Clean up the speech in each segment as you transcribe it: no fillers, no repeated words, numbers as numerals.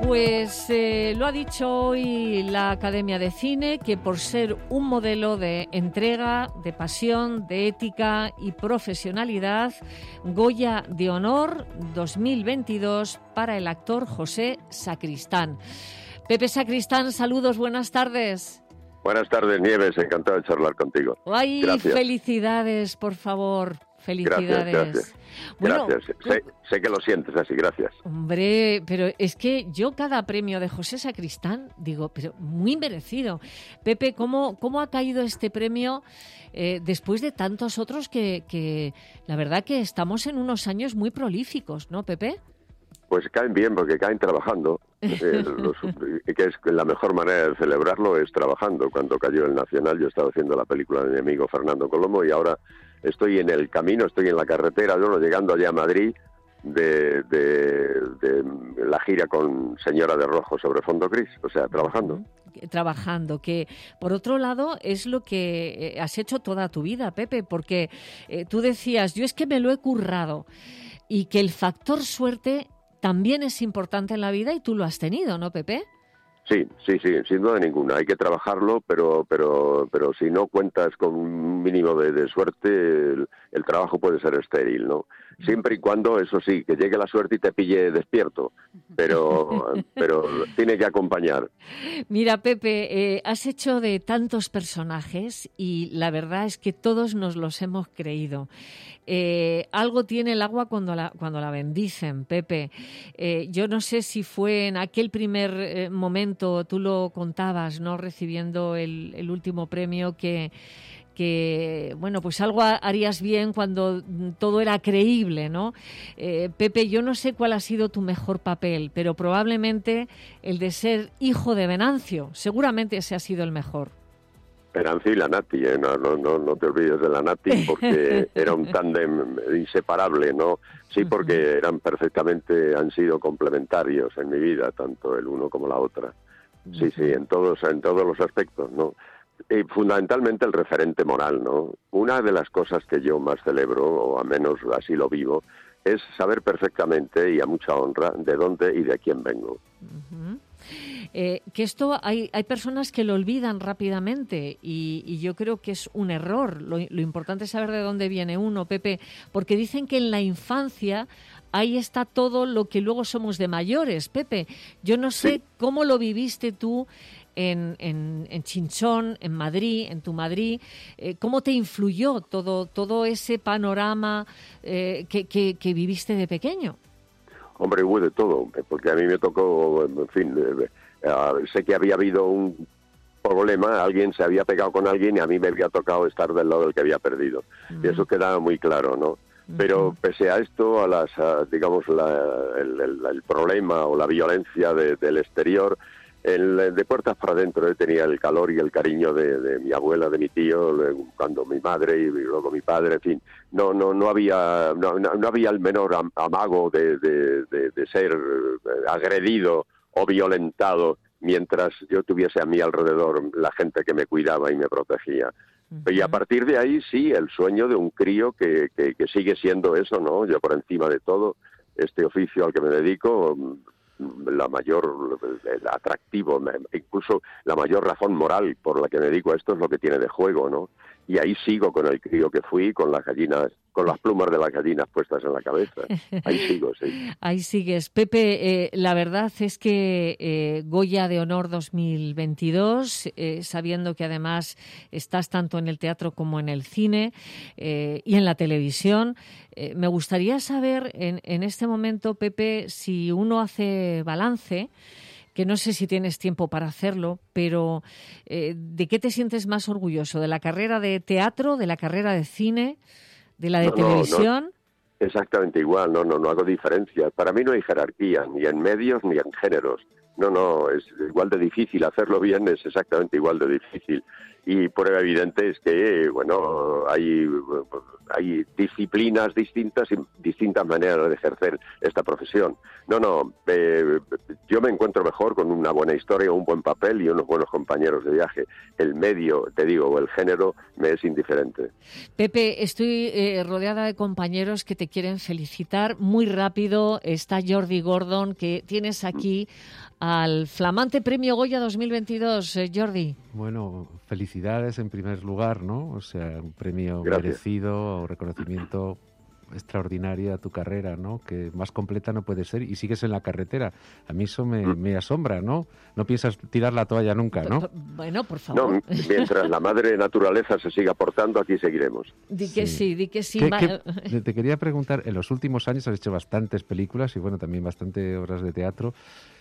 Pues lo ha dicho hoy la Academia de Cine, que por ser un modelo de entrega, de pasión, de ética y profesionalidad, Goya de Honor 2022 para el actor José Sacristán. Pepe Sacristán, saludos, buenas tardes. Buenas tardes, Nieves, encantado de charlar contigo. Ay, gracias. Felicidades, por favor. Felicidades. Gracias. Bueno, gracias. Sé que lo sientes así, gracias. Hombre, pero es que yo cada premio de José Sacristán digo, pero muy merecido. Pepe, ¿cómo ha caído este premio después de tantos otros que la verdad que estamos en unos años muy prolíficos, ¿no, Pepe? Pues caen bien porque caen trabajando, que es la mejor manera de celebrarlo es trabajando. Cuando cayó el Nacional yo estaba haciendo la película de mi amigo Fernando Colomo y ahora estoy en el camino, estoy en la carretera, llegando allá a Madrid de la gira con Señora de Rojo sobre fondo gris, o sea, trabajando. Trabajando, que por otro lado es lo que has hecho toda tu vida, Pepe, porque tú decías, yo es que me lo he currado y que el factor suerte también es importante en la vida y tú lo has tenido, ¿no, Pepe? Sí, sin duda ninguna. Hay que trabajarlo, pero si no cuentas con un mínimo de suerte, el trabajo puede ser estéril, ¿no? Siempre y cuando, eso sí, que llegue la suerte y te pille despierto, pero tiene que acompañar. Mira, Pepe, has hecho de tantos personajes y la verdad es que todos nos los hemos creído. Algo tiene el agua cuando la bendicen, Pepe. Yo no sé si fue en aquel primer momento, tú lo contabas, ¿no? Recibiendo el último premio que bueno, pues algo harías bien cuando todo era creíble, ¿no? Pepe, yo no sé cuál ha sido tu mejor papel, pero probablemente el de ser hijo de Venancio. Seguramente ese ha sido el mejor. Venancio y la Nati, no te olvides de la Nati, porque era un tándem inseparable, ¿no? Sí, porque han sido complementarios en mi vida, tanto el uno como la otra. Sí, en todos los aspectos, ¿no? Y fundamentalmente el referente moral, ¿no? Una de las cosas que yo más celebro, o al menos así lo vivo, es saber perfectamente y a mucha honra de dónde y de quién vengo. Que esto hay personas que lo olvidan rápidamente y yo creo que es un error. Lo importante es saber de dónde viene uno, Pepe, porque dicen que en la infancia ahí está todo lo que luego somos de mayores, Pepe. Yo no sé cómo lo viviste tú en Chinchón, en Madrid, en tu Madrid, ¿cómo te influyó todo ese panorama que viviste de pequeño? Hombre, hubo de todo, porque a mí me tocó, en fin, sé que había habido un problema, alguien se había pegado con alguien y a mí me había tocado estar del lado del que había perdido. Y eso quedaba muy claro, ¿no? Pero pese a esto, el problema o la violencia del exterior, de puertas para adentro tenía el calor y el cariño de mi abuela, de mi tío, cuando mi madre y luego mi padre, en fin, no había el menor amago de ser agredido o violentado mientras yo tuviese a mi alrededor la gente que me cuidaba y me protegía. Y a partir de ahí, sí, el sueño de un crío que sigue siendo eso, ¿no? Yo por encima de todo, este oficio al que me dedico, el atractivo, incluso la mayor razón moral por la que me dedico a esto es lo que tiene de juego, ¿no? Y ahí sigo con el crío que fui, con las gallinas, con las plumas de las gallinas puestas en la cabeza. Ahí sigo, sí. Ahí sigues. Pepe, la verdad es que Goya de Honor 2022, sabiendo que además estás tanto en el teatro como en el cine y en la televisión, me gustaría saber en este momento, Pepe, si uno hace balance, que no sé si tienes tiempo para hacerlo, pero ¿de qué te sientes más orgulloso? ¿De la carrera de teatro, de la carrera de cine, de la de televisión? No, exactamente igual, no hago diferencia. Para mí no hay jerarquía, ni en medios ni en géneros. Es igual de difícil. Hacerlo bien es exactamente igual de difícil. Y prueba evidente es que, bueno, hay disciplinas distintas y distintas maneras de ejercer esta profesión. Yo me encuentro mejor con una buena historia, un buen papel y unos buenos compañeros de viaje. El medio, te digo, o el género me es indiferente. Pepe, estoy rodeada de compañeros que te quieren felicitar. Muy rápido está Jordi Gordon, que tienes aquí al flamante Premio Goya 2022. Jordi. Bueno, felicidades en primer lugar, ¿no? O sea, un premio Gracias. merecido, reconocimiento extraordinario a tu carrera, ¿no? Que más completa no puede ser y sigues en la carretera. A mí eso me asombra, ¿no? No piensas tirar la toalla nunca, ¿no? Bueno, por favor. No, mientras la madre naturaleza se siga portando, aquí seguiremos. Di que sí. Te quería preguntar, en los últimos años has hecho bastantes películas y, bueno, también bastante obras de teatro.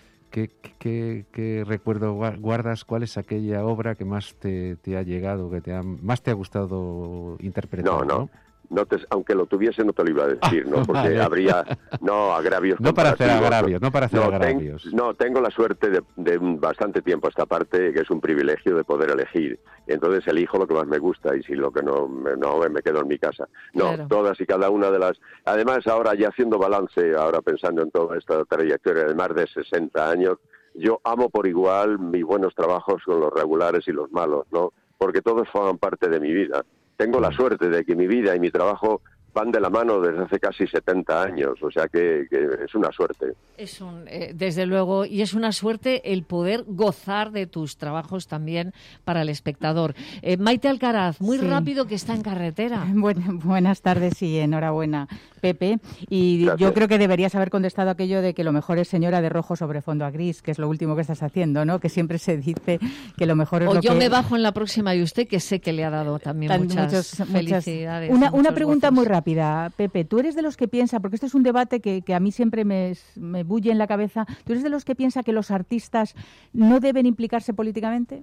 ¿Qué recuerdo guardas? ¿Cuál es aquella obra que más te ha llegado, más te ha gustado interpretar? No, aunque lo tuviese no te lo iba a decir, ¿no? Porque habría agravios. No para hacer agravios. Tengo la suerte de bastante tiempo a esta parte, que es un privilegio de poder elegir. Entonces elijo lo que más me gusta y si lo que no me quedo en mi casa. Claro. Todas y cada una de las... Además, ahora ya haciendo balance, ahora pensando en toda esta trayectoria de más de 60 años, yo amo por igual mis buenos trabajos con los regulares y los malos, ¿no? Porque todos forman parte de mi vida. Tengo la suerte de que mi vida y mi trabajo van de la mano desde hace casi 70 años, o sea que es una suerte. Desde luego, y es una suerte el poder gozar de tus trabajos también para el espectador. Maite Alcaraz, muy rápido, que está en carretera. Buenas tardes y enhorabuena, Pepe. Y Gracias. Yo creo que deberías haber contestado aquello de que lo mejor es señora de rojo sobre fondo a gris, que es lo último que estás haciendo, ¿no? Que siempre se dice que lo mejor es o lo que... yo me bajo en la próxima y usted, que sé que le ha dado también muchas felicidades. Una pregunta votos. muy rápida, Pepe. ¿Tú eres de los que piensa, porque este es un debate que a mí siempre me bulle en la cabeza, ¿tú eres de los que piensa que los artistas no deben implicarse políticamente?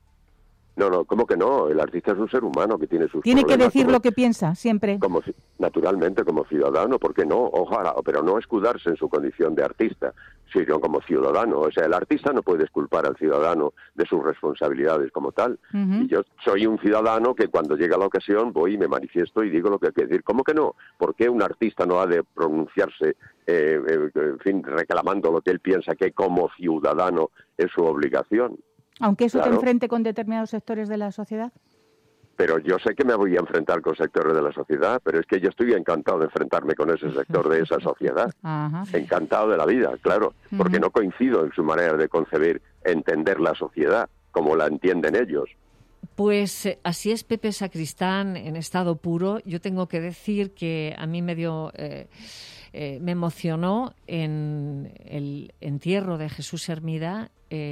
No, ¿cómo que no? El artista es un ser humano que tiene sus Tiene que problemas, decir lo que piensa, siempre. Naturalmente, como ciudadano, ¿por qué no? Ojalá, pero no escudarse en su condición de artista, sino como ciudadano. O sea, el artista no puede exculpar al ciudadano de sus responsabilidades como tal. Uh-huh. Y yo soy un ciudadano que cuando llega la ocasión voy y me manifiesto y digo lo que hay que decir. ¿Cómo que no? ¿Por qué un artista no ha de pronunciarse, en fin, reclamando lo que él piensa que como ciudadano es su obligación? Aunque eso Claro. te enfrente con determinados sectores de la sociedad. Pero yo sé que me voy a enfrentar con sectores de la sociedad, pero es que yo estoy encantado de enfrentarme con ese sector de esa sociedad. Ajá. Encantado de la vida, claro, porque no coincido en su manera de concebir, entender la sociedad como la entienden ellos. Pues así es Pepe Sacristán en estado puro. Yo tengo que decir que a mí me emocionó en el entierro de Jesús Hermida.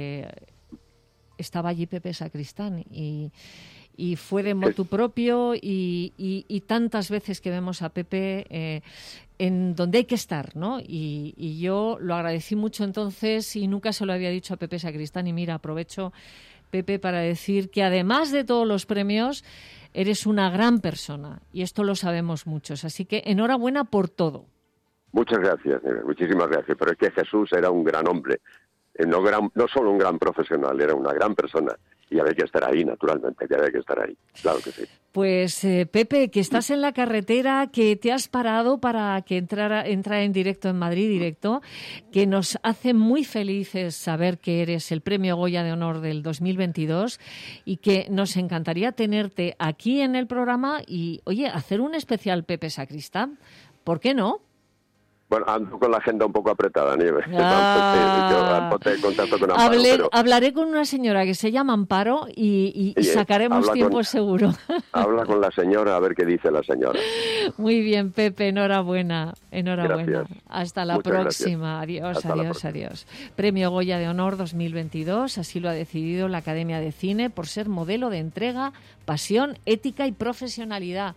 Estaba allí Pepe Sacristán y fue de motu propio y tantas veces que vemos a Pepe en donde hay que estar, ¿no? Y yo lo agradecí mucho entonces y nunca se lo había dicho a Pepe Sacristán. Y mira, aprovecho, Pepe, para decir que además de todos los premios, eres una gran persona y esto lo sabemos muchos. Así que enhorabuena por todo. Muchas gracias, muchísimas gracias. Pero es que Jesús era un gran hombre. No solo un gran profesional, era una gran persona. Y había que estar ahí, naturalmente, que había que estar ahí. Claro que sí. Pues, Pepe, que estás en la carretera, que te has parado para que entrara en directo en Madrid Directo, que nos hace muy felices saber que eres el Premio Goya de Honor del 2022 y que nos encantaría tenerte aquí en el programa y, oye, hacer un especial Pepe Sacristán. ¿Por qué no? Bueno, ando con la agenda un poco apretada, Nieves. Ah. Yo ponte en contacto con Amparo. Hablaré con una señora que se llama Amparo y sacaremos tiempo seguro. Habla con la señora a ver qué dice la señora. Muy bien, Pepe, enhorabuena. Gracias. Hasta la Muchas próxima. gracias. Adiós. Premio Goya de Honor 2022, así lo ha decidido la Academia de Cine por ser modelo de entrega, pasión, ética y profesionalidad.